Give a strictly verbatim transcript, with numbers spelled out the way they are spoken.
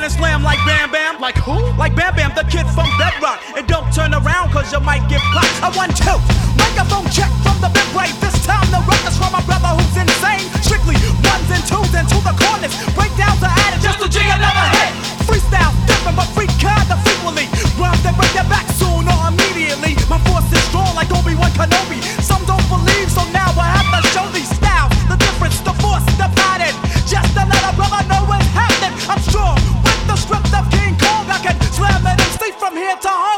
and slam like Bam Bam. Like who? Like Bam Bam, the kid from Bedrock. And don't turn around cause you might get popped. I one, two, microphone check from the big way. This time the record's from my brother who's insane. Strictly ones and twos and to the corners. Breakdowns are added just to jig another hit. Freestyle different but freak kind of frequently. Rhymes that break your back soon or immediately. My force is strong like Obi-Wan Kenobi. Some don't believe, so now I have to show these styles. The difference, the force, the pattern. Just to let a brother know what's happening. I'm strong with the script of King Kong. I can slam it and stay from here to home.